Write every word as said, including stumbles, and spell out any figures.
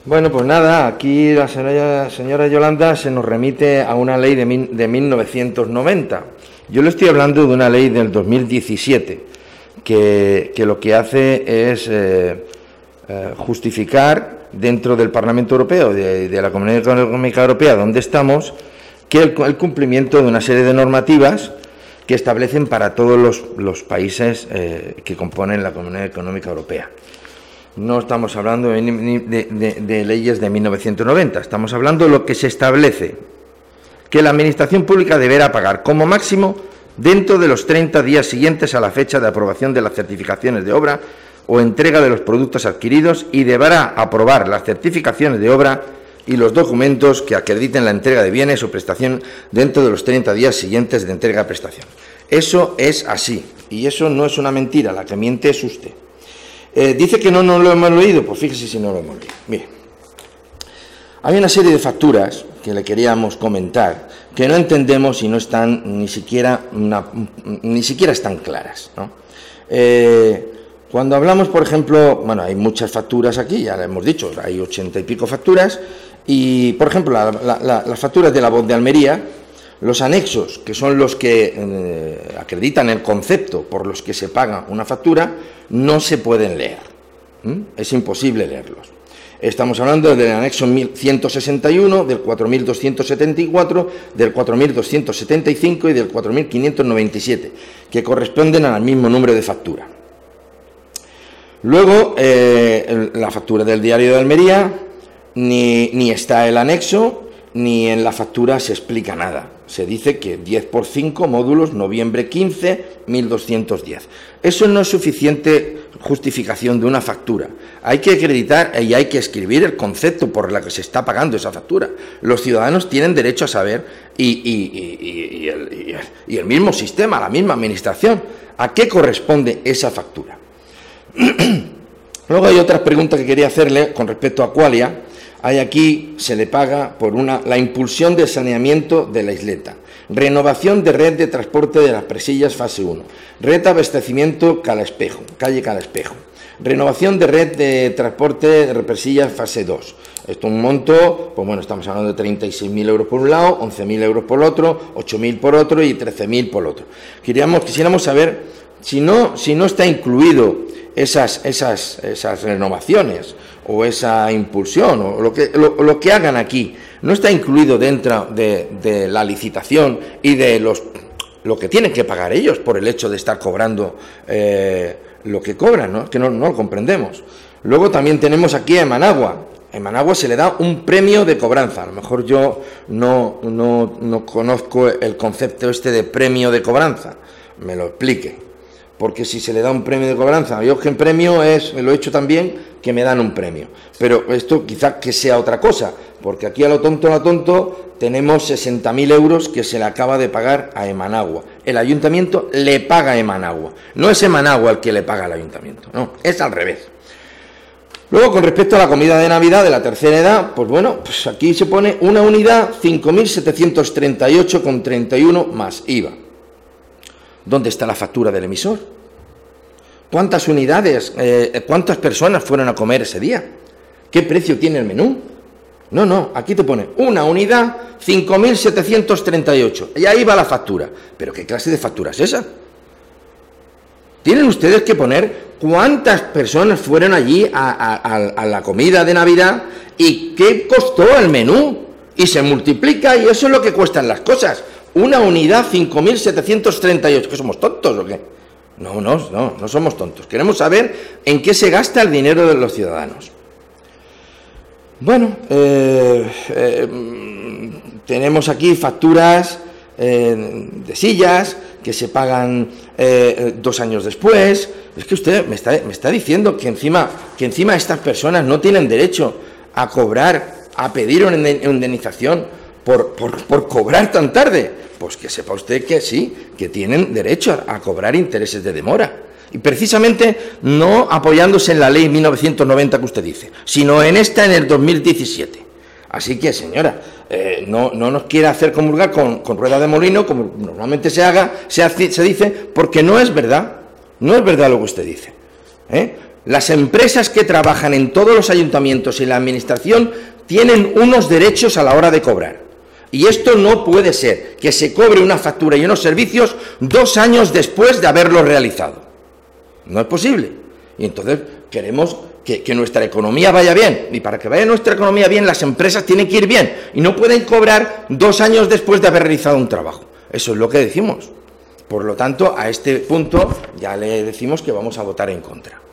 Bueno, pues nada, aquí la señora, señora Yolanda se nos remite a una ley de, mil, de mil novecientos noventa. Yo le estoy hablando de una ley del dos mil diecisiete, que, que lo que hace es eh, eh, justificar dentro del Parlamento Europeo, de, de la Comunidad Económica Europea, donde estamos, que el, el cumplimiento de una serie de normativas que establecen para todos los, los países eh, que componen la Comunidad Económica Europea. No estamos hablando de, de, de, de leyes de mil novecientos noventa, estamos hablando de lo que se establece, que la Administración Pública deberá pagar como máximo dentro de los treinta días siguientes a la fecha de aprobación de las certificaciones de obra o entrega de los productos adquiridos, y deberá aprobar las certificaciones de obra y los documentos que acrediten la entrega de bienes o prestación dentro de los treinta días siguientes de entrega de prestación. Eso es así, y eso no es una mentira, la que miente es usted. Eh, dice que no, no lo hemos leído, pues fíjese si no lo hemos leído. Mire, hay una serie de facturas que le queríamos comentar que no entendemos y no están ni siquiera, una, ni siquiera están claras, ¿no? Eh, cuando hablamos, por ejemplo, bueno, hay muchas facturas aquí, ya lo hemos dicho, hay ochenta y pico facturas, y, por ejemplo, la, la, la, las facturas de la voz de Almería, los anexos, que son los que eh, acreditan el concepto por los que se paga una factura, no se pueden leer. ¿Mm? Es imposible leerlos. Estamos hablando del anexo mil ciento sesenta y uno, del cuatro mil doscientos setenta y cuatro, del cuatro mil doscientos setenta y cinco y del cuatro mil quinientos noventa y siete, que corresponden al mismo número de factura. Luego, eh, la factura del Diario de Almería, ni, ni está el anexo, ni en la factura se explica nada. Se dice que diez por cinco módulos, noviembre quince, mil doscientos diez. Eso no es suficiente justificación de una factura. Hay que acreditar y hay que escribir el concepto por el que se está pagando esa factura. Los ciudadanos tienen derecho a saber, y, y, y, y, el, y, el, y el mismo sistema, la misma administración, a qué corresponde esa factura. Luego hay otras preguntas que quería hacerle con respecto a Aqualia. Hay aquí, se le paga por una, la impulsión de saneamiento de la isleta, renovación de red de transporte de las presillas fase uno, red de abastecimiento Calaespejo, calle Calaespejo, renovación de red de transporte de presillas fase dos. Esto es un monto, pues bueno, estamos hablando de treinta y seis mil euros por un lado, once mil euros por otro, ocho mil por otro y trece mil por otro. Queríamos, quisiéramos saber si no, si no está incluido esas, esas, esas renovaciones o esa impulsión, o lo que, lo, lo que hagan aquí, no está incluido dentro de, de la licitación y de los lo que tienen que pagar ellos por el hecho de estar cobrando eh, lo que cobran, ¿no? Que no, no lo comprendemos. Luego también tenemos aquí a Managua. En Managua se le da un premio de cobranza. A lo mejor yo no, no, no conozco el concepto este de premio de cobranza. Me lo explique. Porque si se le da un premio de cobranza, yo que en premio es, lo he hecho también, que me dan un premio. Pero esto quizás que sea otra cosa, porque aquí a lo tonto, a lo tonto, tenemos sesenta mil euros que se le acaba de pagar a Emanagua. El ayuntamiento le paga a Emanagua. No es Emanagua el que le paga al ayuntamiento, no, es al revés. Luego, con respecto a la comida de Navidad de la tercera edad, pues bueno, pues aquí se pone una unidad, cinco mil setecientos treinta y ocho con treinta y uno más I V A. ¿Dónde está la factura del emisor? ¿Cuántas unidades, eh, cuántas personas fueron a comer ese día? ¿Qué precio tiene el menú? No, no, aquí te pone una unidad, cinco mil setecientos treinta y ocho. Y ahí va la factura. ¿Pero qué clase de factura es esa? Tienen ustedes que poner cuántas personas fueron allí a, a, a la comida de Navidad y qué costó el menú. Y se multiplica y eso es lo que cuestan las cosas. Una unidad, cinco mil setecientos treinta y ocho. ¿Que somos tontos o qué? No, no, no, no somos tontos. Queremos saber en qué se gasta el dinero de los ciudadanos. Bueno, eh, eh, tenemos aquí facturas eh, de sillas que se pagan eh, dos años después. Es que usted me está, me está diciendo que encima, que encima estas personas no tienen derecho a cobrar, a pedir una indemnización por, por, por cobrar tan tarde. Pues que sepa usted que sí, que tienen derecho a, a cobrar intereses de demora. Y precisamente no apoyándose en la ley mil novecientos noventa que usted dice, sino en esta en el dos mil diecisiete. Así que, señora, eh, no, no nos quiera hacer comulgar con, con rueda de molino, como normalmente se haga, se, hace, se dice, porque no es verdad, no es verdad lo que usted dice. ¿eh? Las empresas que trabajan en todos los ayuntamientos y en la administración tienen unos derechos a la hora de cobrar. Y esto no puede ser, que se cobre una factura y unos servicios dos años después de haberlo realizado. No es posible. Y entonces queremos que, que nuestra economía vaya bien. Y para que vaya nuestra economía bien, las empresas tienen que ir bien. Y no pueden cobrar dos años después de haber realizado un trabajo. Eso es lo que decimos. Por lo tanto, a este punto ya le decimos que vamos a votar en contra.